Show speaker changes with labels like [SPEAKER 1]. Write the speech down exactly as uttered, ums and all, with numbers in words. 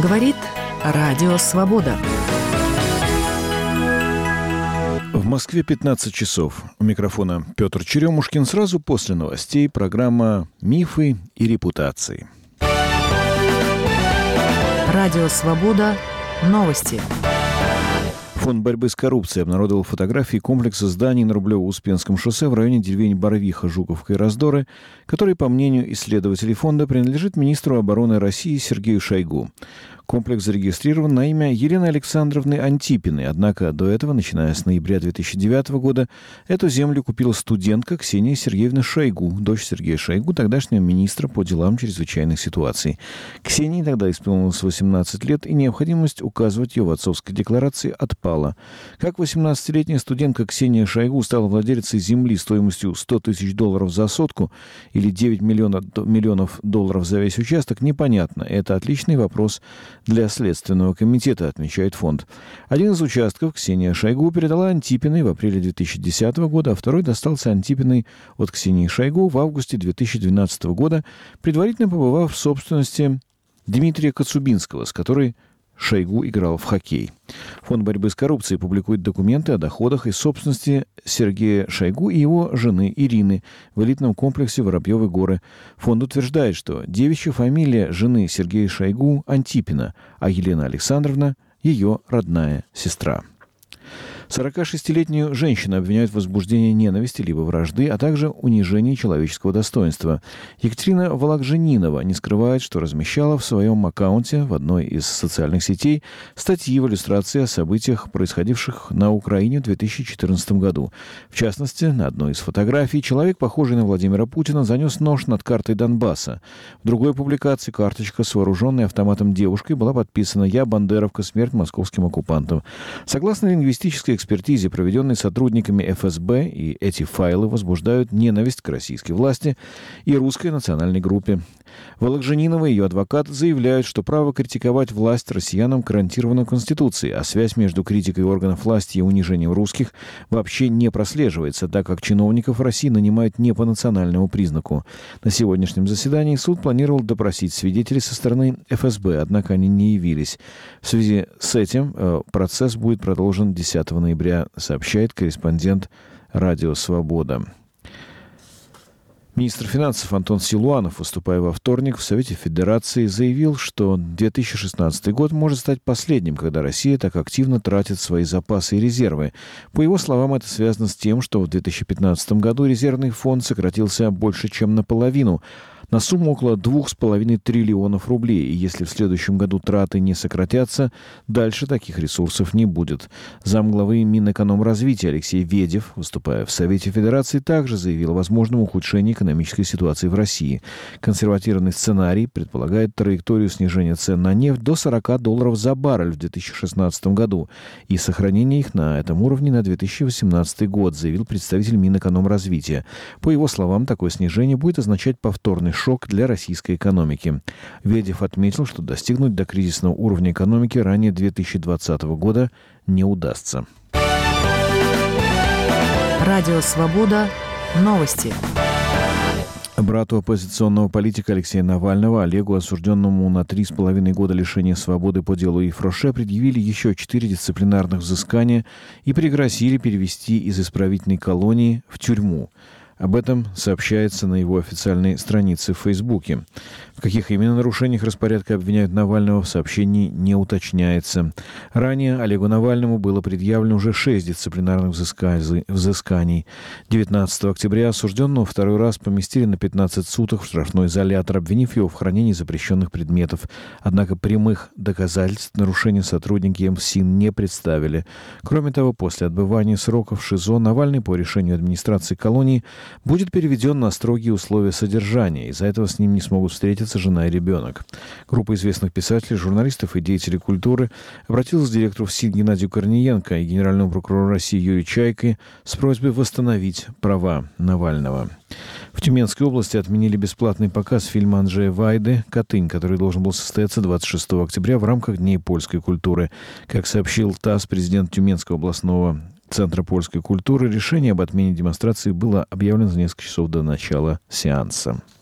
[SPEAKER 1] Говорит Радио Свобода.
[SPEAKER 2] В Москве пятнадцать часов. У микрофона Петр Черемушкин. Сразу после новостей программа «Мифы и репутации».
[SPEAKER 1] Радио Свобода. Новости.
[SPEAKER 2] Фонд борьбы с коррупцией обнародовал фотографии комплекса зданий на Рублево-Успенском шоссе в районе деревень Барвиха, Жуковка и Раздоры, который, по мнению исследователей фонда, принадлежит министру обороны России Сергею Шойгу. Комплекс зарегистрирован на имя Елены Александровны Антипиной, однако до этого, начиная с ноября две тысячи девятого года, эту землю купила студентка Ксения Сергеевна Шойгу, дочь Сергея Шойгу, тогдашнего министра по делам чрезвычайных ситуаций. Ксении тогда исполнилось восемнадцать лет, и необходимость указывать ее в отцовской декларации отпала. Как восемнадцатилетняя студентка Ксения Шойгу стала владелицей земли стоимостью сто тысяч долларов за сотку или девять миллионов долларов за весь участок, непонятно. Это отличный вопрос для Следственного комитета, отмечает фонд. Один из участков Ксения Шойгу передала Антипиной в апреле две тысячи десятого года, а второй достался Антипиной от Ксении Шойгу в августе две тысячи двенадцатого года, предварительно побывав в собственности Дмитрия Коцубинского, с которой Шойгу играл в хоккей. Фонд борьбы с коррупцией публикует документы о доходах и собственности Сергея Шойгу и его жены Ирины в элитном комплексе Воробьевы горы. Фонд утверждает, что девичья фамилия жены Сергея Шойгу Антипина, а Елена Александровна – ее родная сестра. сорокашестилетнюю женщину обвиняют в возбуждении ненависти либо вражды, а также унижении человеческого достоинства. Екатерина Вологжанинова не скрывает, что размещала в своем аккаунте в одной из социальных сетей статьи в иллюстрации о событиях, происходивших на Украине в две тысячи четырнадцатом году. В частности, на одной из фотографий человек, похожий на Владимира Путина, занес нож над картой Донбасса. В другой публикации карточка с вооруженной автоматом девушкой была подписана «Я, бандеровка, смерть московским оккупантам». Согласно лингвистической экспертизе, проведенной сотрудниками эф эс бэ, и эти файлы возбуждают ненависть к российской власти и русской национальной группе. Вологжанинова и ее адвокат заявляют, что право критиковать власть россиянам гарантировано Конституцией, а связь между критикой органов власти и унижением русских вообще не прослеживается, так как чиновников России нанимают не по национальному признаку. На сегодняшнем заседании суд планировал допросить свидетелей со стороны эф эс бэ, однако они не явились. В связи с этим э, процесс будет продолжен десятого ноября, сообщает корреспондент «Радио Свобода». Министр финансов Антон Силуанов, выступая во вторник в Совете Федерации, заявил, что две тысячи шестнадцатый год может стать последним, когда Россия так активно тратит свои запасы и резервы. По его словам, это связано с тем, что в две тысячи пятнадцатом году резервный фонд сократился больше, чем наполовину, на сумму около двух с половиной триллионов рублей. И если в следующем году траты не сократятся, дальше таких ресурсов не будет. Замглавы Минэкономразвития Алексей Ведев, выступая в Совете Федерации, также заявил о возможном ухудшении экономической ситуации в России. Консервативный сценарий предполагает траекторию снижения цен на нефть до сорока долларов за баррель в две тысячи шестнадцатом году и сохранение их на этом уровне на две тысячи восемнадцатый год, заявил представитель Минэкономразвития. По его словам, такое снижение будет означать повторный шок для российской экономики. Ведев отметил, что достигнуть до кризисного уровня экономики ранее две тысячи двадцатого года не удастся.
[SPEAKER 1] Радио Свобода. Новости.
[SPEAKER 2] Брату оппозиционного политика Алексея Навального, Олегу, осужденному на три с половиной года лишения свободы по делу Ефроше, предъявили еще четыре дисциплинарных взыскания и пригрозили перевести из исправительной колонии в тюрьму. Об этом сообщается на его официальной странице в Фейсбуке. В каких именно нарушениях распорядка обвиняют Навального, в сообщении не уточняется. Ранее Олегу Навальному было предъявлено уже шесть дисциплинарных взысканий. девятнадцатого октября осужденного второй раз поместили на пятнадцать суток в штрафной изолятор, обвинив его в хранении запрещенных предметов. Однако прямых доказательств нарушения сотрудники эм син не представили. Кроме того, после отбывания срока в ШИЗО Навальный по решению администрации колонии будет переведен на строгие условия содержания. Из-за этого с ним не смогут встретиться жена и ребенок. Группа известных писателей, журналистов и деятелей культуры обратилась к директору ФСИН Геннадию Корниенко и генеральному прокурору России Юрию Чайке с просьбой восстановить права Навального. В Тюменской области отменили бесплатный показ фильма Анджея Вайды «Катынь», который должен был состояться двадцать шестого октября в рамках Дней польской культуры. Как сообщил ТАСС, президент Тюменского областного Центра польской культуры, решение об отмене демонстрации было объявлено за несколько часов до начала сеанса.